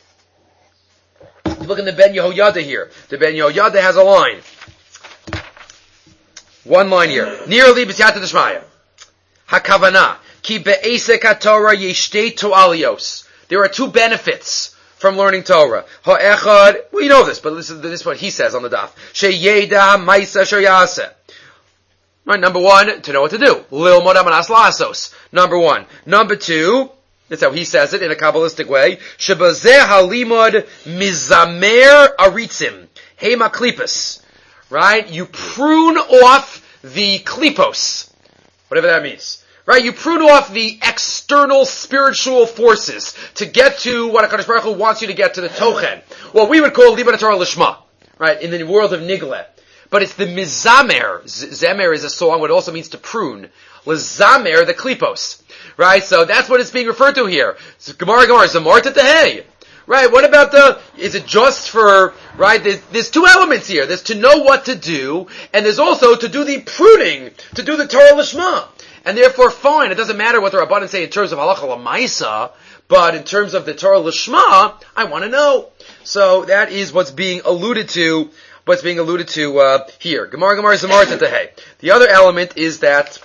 Look in the Ben Yehoyada here. The Ben Yehoyada has a line. One line here. Nearly b'siyata d'shmaya. Hakavana. Ki be'esek haTorah yeshtei to'alios. There are two benefits from learning Torah. Ha'echad, we know this, but listen to this is what he says on the daf. Sheyeda ma'isa shoyaseh. Right, number one, to know what to do. Lil modam anas lasos. Number one. Number two, that's how he says it in a Kabbalistic way. Shebazeh halimod mizamer aritzim. Hema klipos. Right? You prune off the klipos. Whatever that means. Right? You prune off the external spiritual forces to get to what HaKadosh Baruch Hu wants you to get to, the tochen. What we would call Liban Torah Lishma. Right? In the world of Niglet. But it's the mizamer. Zemer is a song, what it also means to prune. Lezamer, the klipos. Right? So that's what it's being referred to here. So, Gemara, Gemara, Zamarta Tehei. Right? What about the, is it just for, right? There's, there's two elements here. There's to know what to do, and there's also to do the pruning, to do the Torah Lishma. And therefore, fine, it doesn't matter what the Rabbanan say in terms of halacha l'maisa, but in terms of the Torah Lishma, I want to know. So that is what's being alluded to What's being alluded to uh, here. Gemara, Gemara, Zamar, Tetehei. The other element is that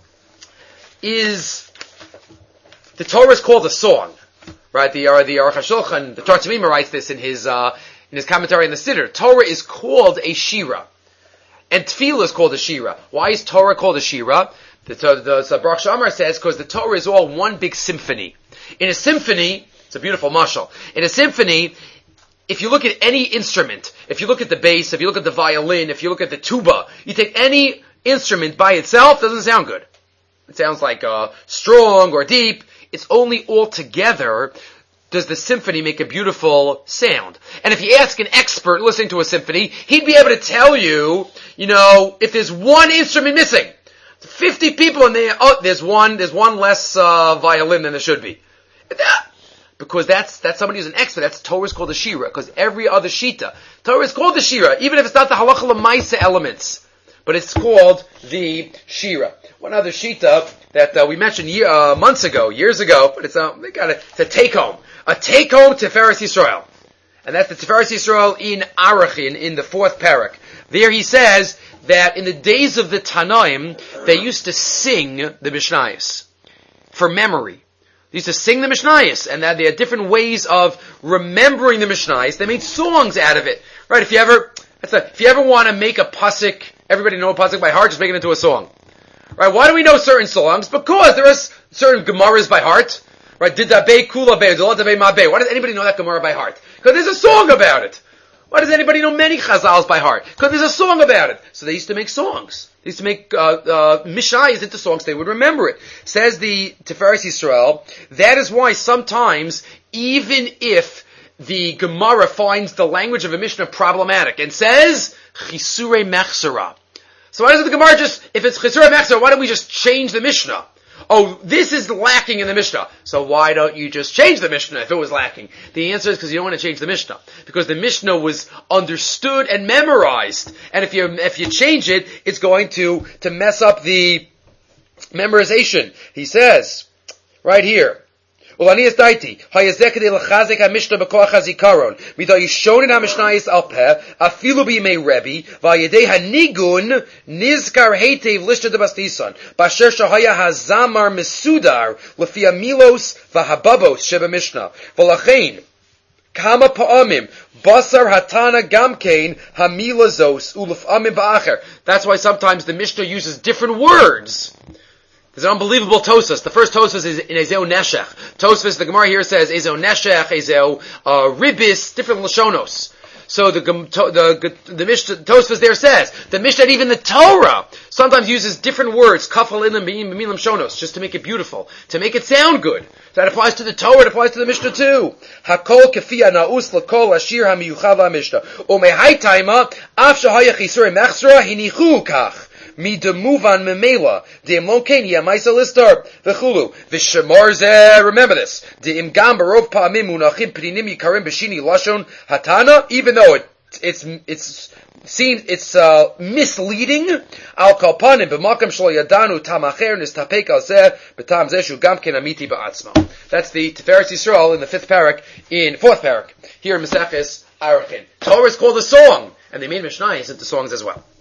is the Torah is called a song, right? The uh, the Aruch HaShulchan, the Torah Tamima writes this in his uh, in his commentary on the Siddur. Torah is called a shira, and Tefillah is called a shira. Why is Torah called a shira? The the, the Baruch Shamar says because the Torah is all one big symphony. In a symphony, it's a beautiful mashal. In a symphony, if you look at any instrument, if you look at the bass, if you look at the violin, if you look at the tuba, you take any instrument by itself, it doesn't sound good. It sounds like uh, strong or deep. It's only all together does the symphony make a beautiful sound. And if you ask an expert listening to a symphony, he'd be able to tell you, you know, if there's one instrument missing, fifty people in there, oh, there's one, there's one less uh, violin than there should be. Because that's, that's somebody who's an expert. That's Torah is called a shira. Because every other shita, Torah is called the shira, even if it's not the halacha l'maisa elements. But it's called the shira. One other shita that uh, we mentioned year, uh, months ago, years ago, but it's a, they got a, it's a take-home. A take-home Tiferes Yisrael. And that's the Tiferes Yisrael in Arachin, in the fourth parak. There he says that in the days of the Tanaim, they used to sing the Mishnayos for memory. They used to sing the Mishnayos, and that they had different ways of remembering the Mishnayos. They made songs out of it. Right, if you ever, that's a, if you ever want to make a pasuk, everybody know a pasuk by heart, just make it into a song. Right, why do we know certain songs? Because there are certain Gemaras by heart. Right, Didabe Kula Be, Didabe Ma Be. Why does anybody know that Gemara by heart? Because there's a song about it. Why does anybody know many chazals by heart? Because there's a song about it. So they used to make songs. They used to make uh, uh, mishayis into songs. They would remember it. Says the Tiferes Yisrael, that is why sometimes, even if the Gemara finds the language of a Mishnah problematic and says, Chisure Mechsera. So why doesn't the Gemara just, if it's Chisure Mechsera, why don't we just change the Mishnah? Oh, this is lacking in the Mishnah. So why don't you just change the Mishnah if it was lacking? The answer is because you don't want to change the Mishnah. Because the Mishnah was understood and memorized. And if you, if you change it, it's going to, to mess up the memorization. He says, right here, Ulanias daiti, hayazekade lachazek ha-mishnah b'koach hazikaron, mida yishonin ha-mishnayis al-peh, afilu b'yimei Rebbe, v'ayedei ha-nigun, nizkar heitev lishta debastisan, b'asher shahaya ha-zamar mesudar, lefi ha-milos v'ha-babos sheba mishnah, v'lachein, kama pa'amim, basar hatana gamkein, ha-milazos, ulef amim ba'acher. That's why sometimes the Mishnah uses different words. There's an unbelievable Tosfos. The first Tosfos is in Ezeu Neshech. Tosfos, the Gemara here says, Ezeu Neshech, Ezeu uh, Ribis, different Lashonos. So the the the Mishnah, Tosfos there says, the Mishnah, even the Torah, sometimes uses different words, Kafal Ilim, Milam Shonos, just to make it beautiful, to make it sound good. That applies to the Torah, it applies to the Mishnah too. Hakol Kefia Na'us L'Kol Ashir HaMiyuchav HaMishnah. Umehai Taima, Af Shahaya Chisur Mechsra, Hinichu Kach. Mi demuvan memela de imlonkeni amaisa listar v'chulu v'shemar zeh. Remember this. De imgam barov pa'amim munachim p'dinim yikarim b'shini lashon hatana. Even though it it's it's seems it's uh, misleading. Al kalpanim b'makam shlo yadanu tamacher nistapek al zeh b'tam zeh shu gamken amiti ba'atzma. That's the Tiferes Yisrael in the fifth parak, in fourth parak here in Maseches Arachin. Torah is called a song, and they made Mishnayos into songs as well.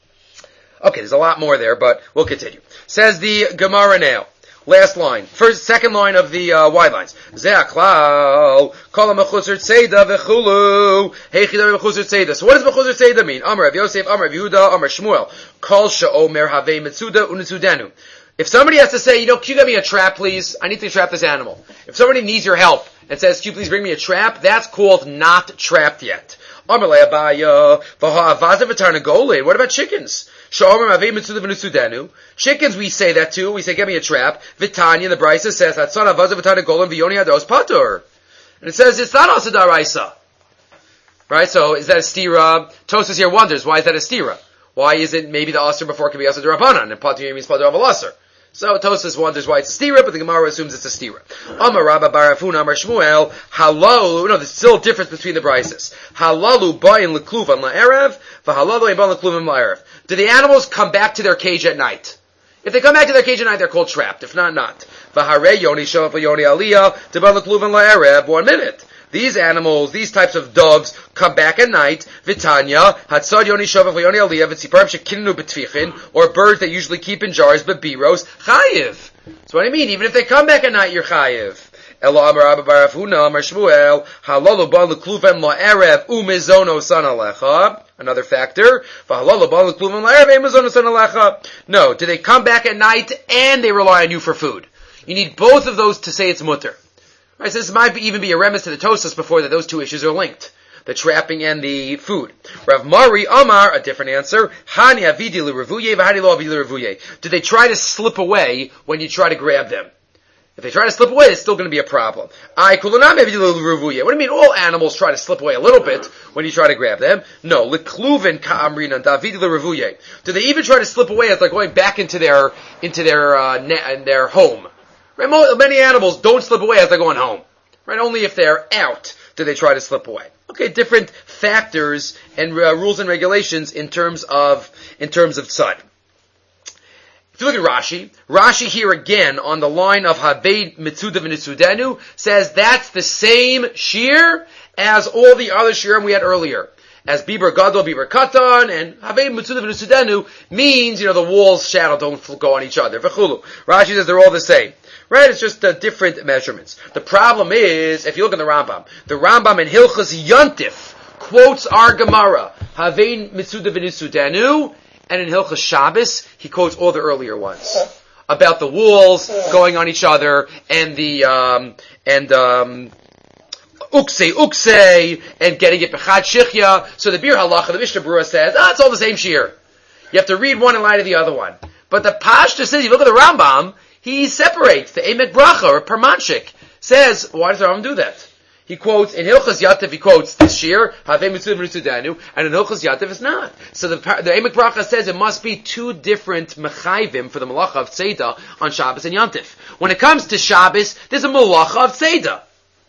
Okay, there's a lot more there, but we'll continue. Says the Gemara now. Last line. First, second line of the uh, wide lines. Ze'aklal, kol ha'mechuzur tzeda v'chulu, heichidar mechuzur tzeda. So what does mechuzur tzeda mean? Amar Rav Yosef, Amar Rav Yehuda, Amar Shmuel. Kol she'omer havei mitzuda u'nitzudenu. If somebody has to say, you know, can you get me a trap, please? I need to trap this animal. If somebody needs your help and says, can you please bring me a trap? That's called not trapped yet. What about chickens? Chickens, we say that too. We say, get me a trap. Vitanya, the Brisa says, and it says, it's not also daraisa. Right? So, is that a stira? Tosfos here wonders, why is that a stira? Why is it maybe the asr before can be asr d'Rabbanan, and patur means patur aval asr? So Tosfos wonders why it's a stira, but the Gemara assumes it's a stira. Amar Rabba bar Afuna Amar Shmuel, halalu, no, there's still a difference between the brises. Halalu ba'in l'kluvan la'erev, v'halalu ein ba'in l'kluvan la'erev. Do the animals come back to their cage at night? If they come back to their cage at night, they're called trapped. If not, not. V'harei yoni shov v'yoni aliyah, t'ba'in l'kluvan la'erev. One minute. These animals, these types of doves, come back at night. Vitanya, hatzad yoni shova v'yoni aliyah, v'tziparim shekinu b'tfichin, or birds that usually keep in jars, but biros, chayiv. That's what I mean. Even if they come back at night, you're chayiv. Ela amar Abba bar Afuna amar Shmuel, halalu ba l'kluven la'erev u'mizono san alecha. Another factor. V'halalu ba l'kluven la'erev u'mizono san alecha. No, do they come back at night and they rely on you for food? You need both of those to say it's mutter. Right, so this might be, even be a remiss to the Tosfos before that those two issues are linked. The trapping and the food. Rav Mari Amar, a different answer. Hani avidi l'revuye v'hani lo avidi l'revuye. Do they try to slip away when you try to grab them? If they try to slip away, it's still going to be a problem. I kulunam avidi l'revuye. What do you mean all animals try to slip away a little bit when you try to grab them? No. L'kluven ka'amrinan davidi l'revuye. Do they even try to slip away as they're going back into their, into their, uh, ne- their home? Right, many animals don't slip away as they're going home. Right, only if they're out do they try to slip away. Okay, different factors and uh, rules and regulations in terms of in terms of tzad. If you look at Rashi, Rashi here again on the line of Havei Mitzuda v'Nitzudenu says that's the same shear as all the other shiurim we had earlier. As Biber Gadol, Biber Katan, and Havei Mitzuda v'Nitzudenu means, you know, the walls shadow don't go on each other. V'chulu. Rashi says they're all the same. Right? It's just uh, different measurements. The problem is, if you look in the Rambam, the Rambam in Hilchos Yontif quotes our Gemara, Havein Mitzuda v'Nisudenu, and in Hilchos Shabbos, he quotes all the earlier ones. About the walls going on each other, and the, um, and, um, ukse ukse, and getting it bechad shichya. So the bir halacha, the Mishnah Berurah says, ah, it's all the same shear. You have to read one in light of the other one. But the Pashta says, you look at the Rambam, he separates the Emek Bracha, or Parmanchik, says, why does the Rambam do that? He quotes, in Hilchas Yatif, he quotes this shear, Havei Mitzvah Mitzudanu, and in Hilchas Yatif it's not. So the, the Emek Bracha says it must be two different Mechayvim for the Malacha of Tzeidah on Shabbos and Yantif. When it comes to Shabbos, there's a Malacha of Tzeidah.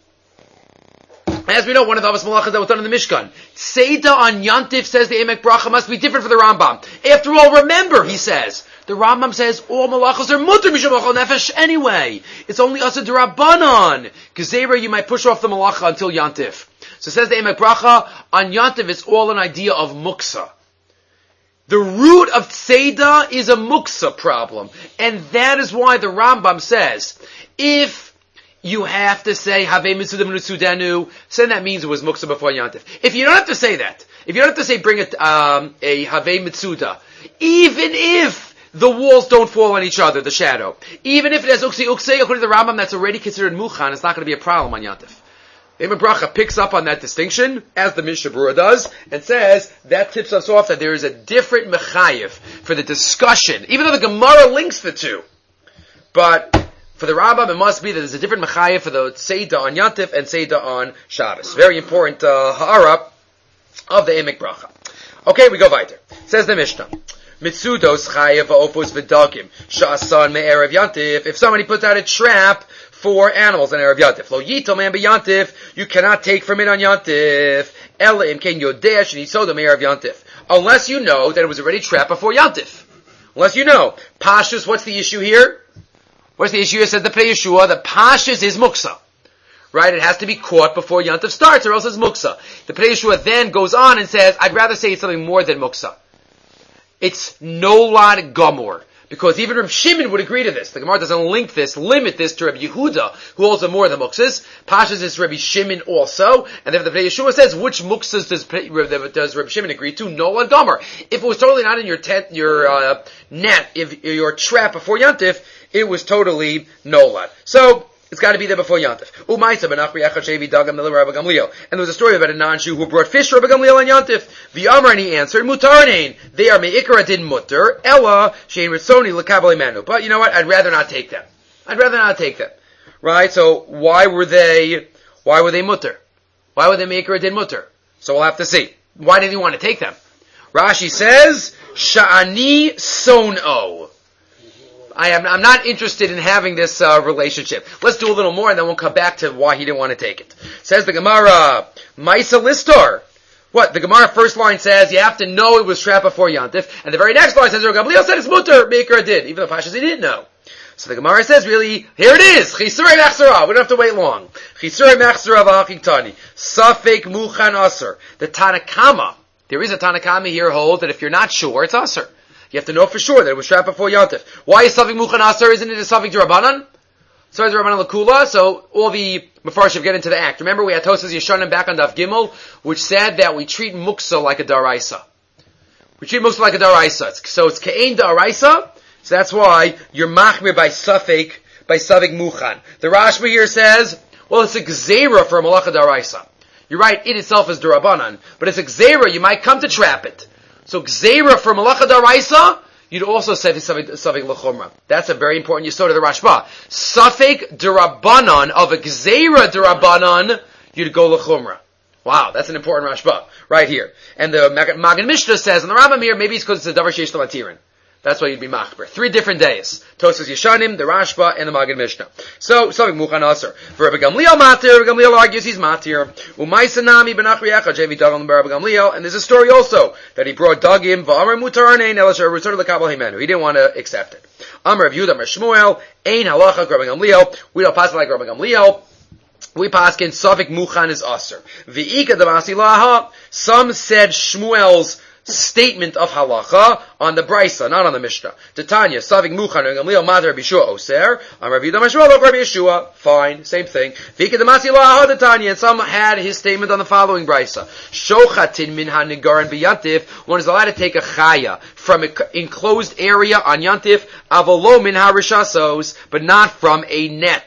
As we know, one of the Avos Malachas that was done in the Mishkan. Tzeidah on Yantif says the Emek Bracha must be different for the Rambam. After all, remember, he says, the Rambam says all malachas are mutter mishum achal nefesh anyway. It's only asa d'Rabbanan. Gezerah, you might push off the malacha until Yantif. So says the Emek Bracha, on Yantif it's all an idea of muksa. The root of tzeidah is a muksa problem. And that is why the Rambam says, if you have to say, Havei Mitzvah Mitzudanu, then that means it was muksa before Yantif. If you don't have to say that, if you don't have to say bring it, um, a Havei Mitzuda, even if the walls don't fall on each other, the shadow. Even if it has uksi uksi, according to the Rambam, that's already considered muchan, it's not going to be a problem on Yantif. Emek Bracha picks up on that distinction, as the Mishnah Berurah does, and says, that tips us off that there is a different mechayev for the discussion, even though the Gemara links the two. But, for the Rambam, it must be that there's a different mechayev for the Seidah on Yantif and Seidah on Shabbos. Very important, uh, ha'ara of the Emek Bracha. Okay, we go weiter. Says the Mishnah. Mitzudos chayev ofos v'dagim sha'asan me'erev yantif. If somebody puts out a trap for animals on erev yantif, lo yito man beyantif, you cannot take from it on yantif. Ela imken yodeh shenisoda me'erev yantif. Unless you know that it was already trapped before yantif. Unless you know. Pashtus, what's the issue here? What's the issue here? Said the Pnei Yeshua, the Pashtus is muksa. Right? It has to be caught before yantif starts, or else it's muksa. The Pnei Yeshua then goes on and says, I'd rather say it's something more than muksa. It's nolad gamor. Because even Reb Shimon would agree to this. The Gemara doesn't link this, limit this to Reb Yehuda, who holds a more than muksas. Pashas is Reb Shimon also. And then the Pnei Yeshua says, which muksas does, does Reb Shimon agree to? Nolad gamor. If it was totally not in your tent, your, uh, net, if your trap before Yantif, it was totally nolad. So, it's got to be there before Yantif. And there was a story about a non-Jew who brought fish to Rabbi Gamliel on Yantif. The Amar, and he answered, Mutarnein. They are me'ikra din mutter, ella shein ritzoni l'kabel menu. But you know what? I'd rather not take them. I'd rather not take them. Right? So why were they, why were they mutter? Why were they me'ikra din mutter? So we'll have to see. Why did he want to take them? Rashi says, Sha'ani sono. I am, I'm not interested in having this uh, relationship. Let's do a little more and then we'll come back to why he didn't want to take it. Says the Gemara, Maisa Listor. What? The Gemara first line says you have to know it was trapped before Yantif. And the very next line says, Gamliel said it's mutter, Maker did. Even though Pashas he didn't know. So the Gemara says, really, here it is. Chisurei mechsara. We don't have to wait long. Chisurei mechsara v'achitani. Safek muchan aser. The Tanakama. There is a Tanakama here holds that if you're not sure, it's aser. You have to know for sure that it was trapped before Yantif. Why is Safik Muchan Aser? Isn't it a Safik D'Rabbanan? So is Rabbanan Lakula. So all the Mefarshim get into the act. Remember we had Tosas Yeshanim back on Daf Gimel, which said that we treat Muksa like a Daraisa. We treat Muksa like a Daraisa. So it's Ke'ein Daraisa. So that's why you're Machmir by Safik, by Safik Muchan. The Rashba here says, well, it's a Gzeira for a Malacha Daraisa. You're right, it itself is D'Rabbanan. But it's a Gzeira, you might come to trap it. So Gzeira for Malacha Daraisa, you'd also say Safek L'chumra. That's a very important yesod of the Rashba. Safek D'Rabbanan of a Gzeira D'Rabbanan, you'd go L'chumra. Wow, that's an important Rashba right here. And the Magen Mishnah says, and the Rambam here, maybe it's because it's a Davar Sheish L'matirin. That's why you'd be machber. Three different days. Tosas Yeshanim, the Rashba, and the Magen Mishnah. So, Safek Muchan Aser. For Rabbi Gamliel Matir, Rabbi Gamliel argues he's Matir. Umaysanami benachri echad, Jevi Dagam Rabbi Gamliel. And there's a story also, that he brought Dagim, V'amar Mutarnein, Elisher, return to the Kabbalah Himenu. He didn't want to accept it. Amar Rav Yehuda, Amar Shmuel, Ein Halacha, Rabbi Gamliel. We don't pass it like Rabbi Gamliel. We pass in Safek Muchan is Aser. V'ika Damasi Laha. Some said Shmuel's statement of halacha on the brisa, not on the Mishnah. Titania, Savik Muchan, Gamliel, Mater, Bishua, Oser, on Rav Yehuda Mashmuel, Rabbi Yeshua. Fine, same thing. Vika Damasi Laha Titania, and some had his statement on the following brisa. Shochatin min hanigaran biyantif, one is allowed to take a chaya from an enclosed area on yantif, avolo min harishasos, but not from a net.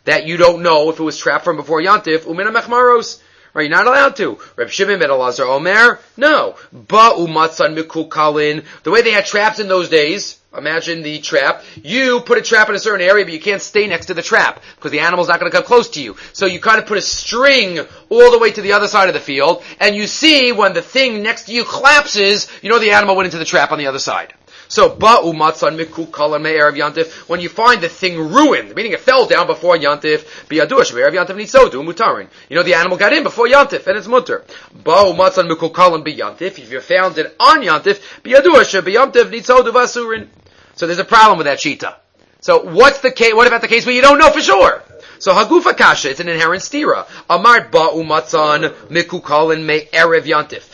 that you don't know if it was trapped from before Yantif, umina mechmaros. Right, you're not allowed to. Reb Shimon ben Elazar Omer, no. Ba'u matzan mikukalin. The way they had traps in those days, imagine the trap. You put a trap in a certain area, but you can't stay next to the trap because the animal's not going to come close to you. So you kind of put a string all the way to the other side of the field, and you see when the thing next to you collapses, you know the animal went into the trap on the other side. So, ba'u matzan mikukalin me'erev yantif, when you find the thing ruined, meaning it fell down before yantif, biyadush me'erev yantif nitzodu mutarin. You know the animal got in before yantif, and it's mutter. Ba'u matzan mikukalin biyantif, if you found it on yantif, biyadush biyantif nitzodu vasurin. So there's a problem with that shita. So what's the case, what about the case where you don't know for sure? So hagufa kasha, it's an inherent stira. Amart ba'u matzan mikukalin me'erev yantif.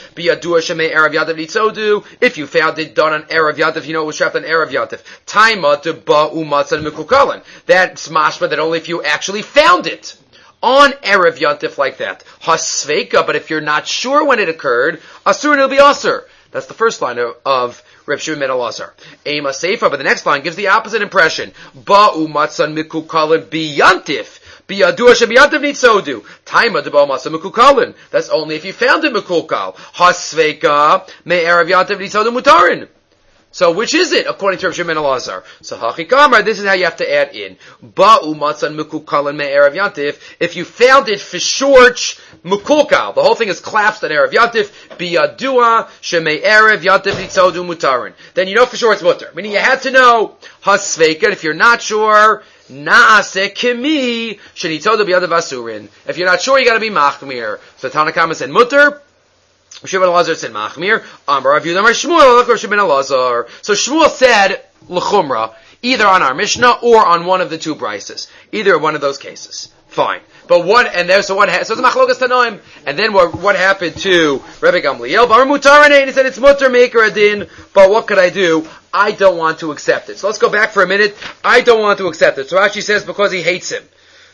If you found it done on Erev Yantif, you know it was trapped on Erev Yantif. Taima to ba'u matzan mikukalin. That's mashma that only if you actually found it on Erev Yantif like that. Hasveika, but if you're not sure when it occurred, asur it'll be asur. That's the first line of, of Reb Shimon ben Elazar. Ema seifa, but the next line gives the opposite impression. Ba'u matzan mikukalin biyantif. That's only if you found it mekukal. Hasveika me'erev yantiv nitzodu mutarin. So which is it, according to Rav Shimon ben Elazar? So hachikamar, this is how you have to add in. Ba'u matzan mekukalin me'erev yantif. If you found it for short, mekukal. The whole thing is collapsed on erev yantif. Biyadua sheme'erev yantif nitzodu mutarin. Then you know for sure it's mutar. Meaning you had to know hasveika. If you're not sure, Naase kimi shenitzodu biyadav asurin. If you're not sure, you got to be machmir. So Tanakama said mutter. Shimon Elazar said machmir. Amar Rav Yehuda Amar Shmuel. Look, Shimon Elazar. So Shmuel said l'chumra, either on our Mishnah or on one of the two brises, either one of those cases. Fine. But what, and there, so what, so it's machlokas tanoim. And then what, what happened to Rebbe Gamliel? Bar mutarin, he said it's mutar maker adin, but what could I do? I don't want to accept it. So let's go back for a minute. I don't want to accept it. So Rashi says because he hates him.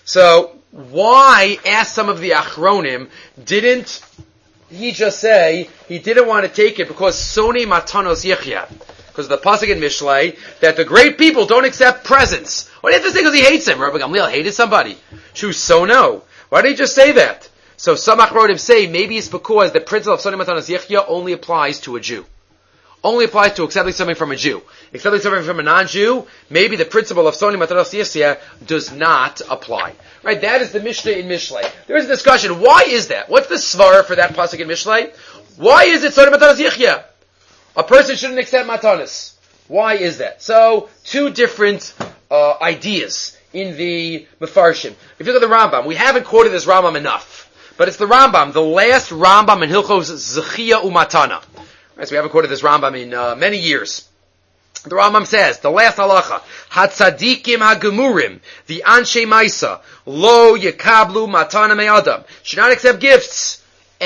So why, ask some of the achronim, didn't he just say he didn't want to take it because Soni Matanos Yechya? Because the pasuk in Mishlei that the great people don't accept presents. What do you have to say because he hates him? Rabbi Gamliel hated somebody. Shu so no. Why did he just say that? So some achronim say maybe it's because the principle of Soni Matanos Yechya only applies to a Jew. Only applies to accepting something from a Jew. Accepting something from a non-Jew, maybe the principle of Soni Matanos Yechya does not apply. Right? That is the Mishnah in Mishlei. There is a discussion. Why is that? What's the svara for that pasuk in Mishlei? Why is it Soni Matanos Yechya? A person shouldn't accept matanis. Why is that? So, two different uh, ideas in the Mefarshim. If you look at the Rambam, we haven't quoted this Rambam enough, but it's the Rambam, the last Rambam in Hilchos Zechia Umatana. Right, so we haven't quoted this Rambam in uh, many years. The Rambam says, the last halacha, Hatzadikim hagemurim, the Anshe Maisa, Lo Yekablu Matana Me'adam, should not accept gifts.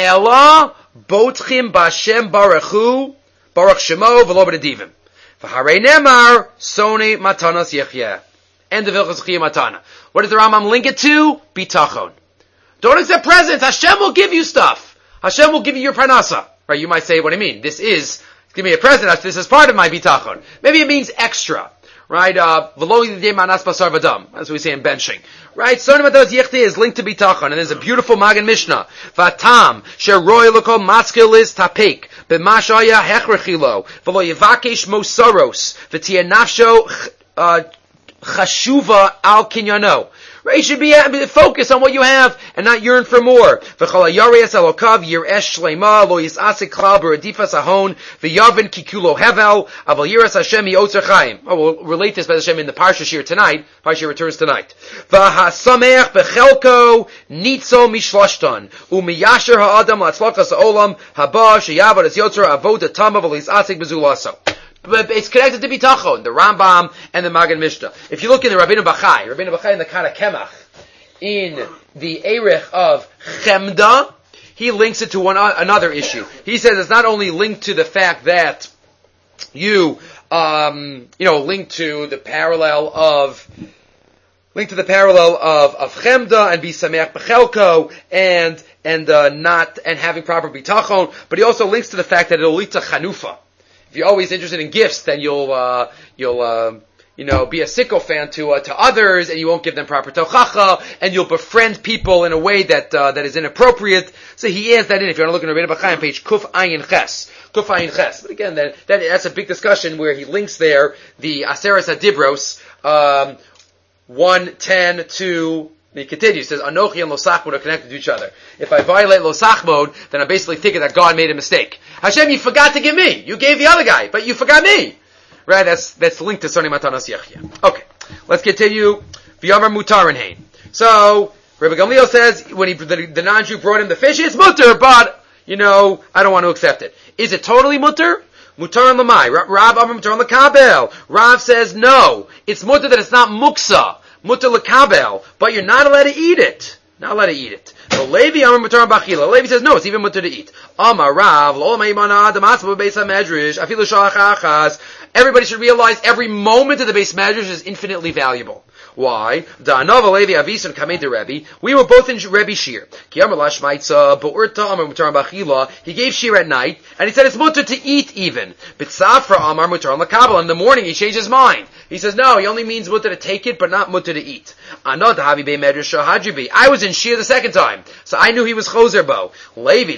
Ela Botchim Bashem Baruchu, Baruch Shemo v'lo b'nedivim. V'harei nemar soni matanas yechya. End of Hilchos Zechia Matana. What does the Rambam link it to? Bitachon. Don't accept presents. Hashem will give you stuff. Hashem will give you your parnasa. Right? You might say, what do you mean? This is, give me a present. This is part of my bitachon. Maybe it means extra. Right? V'lo yidei manas basar v'dam. That's what we say in benching. Right? Soni matanas yechya is linked to bitachon. And there's a beautiful Magen Mishnah. V'atam sheroy loko matzkel is tapek. B'mashaya hechrechilo, v'lo yevakesh mosaros, v'tia nafsho chashuva al kinyano. Right? You should be focused on what you have and not yearn for more. V'chala yareas alokav yiresh shleima lo yisasik klal b'redifas ahon v'yavin kikulo hevel aval yiras Hashem yotzer chaim. Oh, we'll relate this by Hashem in the Parsha Shir tonight. Parsha returns tonight. V'hasamech b'chelko nitzo mishloshton u'miyasher ha'adam latzlakas ha'olam haba sheyavad es yotzer avoda tama v'lo yisasik b'zulaso. But it's connected to bitachon, the Rambam and the Magen Mishnah. If you look in the Rabbeinu Bachai, Rabbeinu Bachai in the Kana Kemach, in the Erech of Chemda, he links it to one another issue. He says it's not only linked to the fact that you, um, you know, linked to the parallel of, linked to the parallel of of Chemda and Bisameach Bechelko and and uh, not and having proper bitachon, but he also links to the fact that it'll lead to Chanufa. If you're always interested in gifts, then you'll, uh, you'll, uh, you know, be a sycophant to uh, to others, and you won't give them proper tochacha, and you'll befriend people in a way that uh, that is inappropriate. So he adds that in. If you want to look in Rabbeinu Bachai, page Kuf Ayin Ches, Kuf Ayin Ches. But again, that, that that's a big discussion where he links there the Aseres Adibros um, one ten to. He continues, says, Anochi and Losachmod are connected to each other. If I violate Losachmod, then I'm basically thinking that God made a mistake. Hashem, you forgot to give me. You gave the other guy, but you forgot me. Right? That's that's linked to Soni Matanas Yechia. Okay, let's continue. V'yamar Mutarin Hain. So, Rabbi Gamliel says, when he, the, the non-Jew brought him the fish, it's mutter, but, you know, I don't want to accept it. Is it totally mutter? Mutar and Lamai. Rav Amar Mutar and Lakabel. Rav says, no. It's mutter that it's not muksa. Mutter lekabel, but you're not allowed to eat it. Not allowed to eat it. So Levi Amar Mutar Bachila. Levi says no, it's even mutter to eat. Amar Rav Lo Meimana Damasba Beis Hamedrash Afilu Shalachachas. Everybody should realize every moment of the Beis Medrash is infinitely valuable. Why? Da'anava Levi Avisan Kamei de Rebbe. We were both in Rebbe Shir. Ki Amar Lashmaitza Bo'urta Amar Mutar Bachila. He gave Shir at night, and he said it's mutter to eat even. B'tzafra Amar Mutar Lakabel. In the morning he changed his mind. He says, no, he only means mutter to take it, but not mutter to eat. I was in Shir the second time, so I knew he was choser bo. Levi,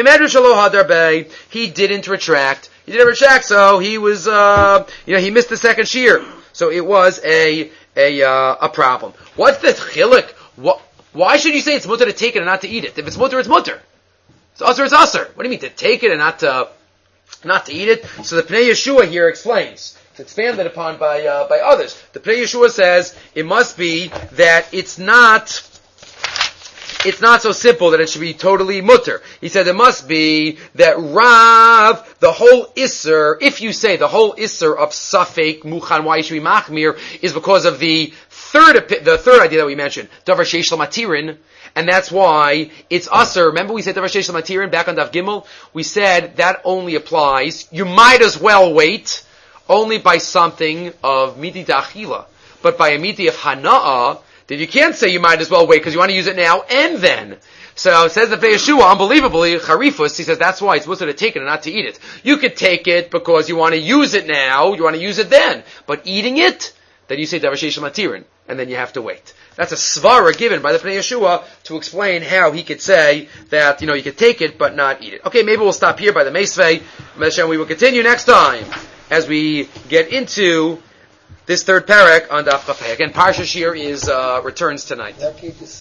he didn't retract. He didn't retract, so he was, uh, you know, he missed the second Shir. So it was a, a, uh, a problem. What's the chilik? What, why should you say it's mutter to take it and not to eat it? If it's mutter, it's mutter. It's usher, it's usher. What do you mean, to take it and not to, not to eat it? So the Pnei Yeshua here explains. It's expanded upon by uh, by others. The Pnei Yeshua says it must be that it's not it's not so simple that it should be totally mutter. He said it must be that Rav, the whole Isser, if you say the whole Isser of Safek Muchan, why you should be Machmir, is because of the third the third idea that we mentioned, Davar Sheish Matirin. And that's why it's usher. Remember we said Davar Sheish Matirin back on Daf Gimel? We said that only applies. You might as well wait only by something of miti d'achila. But by a miti of hana'ah, then you can't say you might as well wait because you want to use it now and then. So it says the Pnei Yeshua, unbelievably, Charifus, he says that's why it's mutter to take it and not to eat it. You could take it because you want to use it now, you want to use it then. But eating it, then you say Davar Sheish Matirin, and then you have to wait. That's a svara given by the Pnei Yeshua to explain how he could say that, you know, you could take it but not eat it. Okay, maybe we'll stop here by the Meisvei. We will continue next time as we get into this third parak on Daf Chafei. Again, Parsha Shir is uh, returns tonight.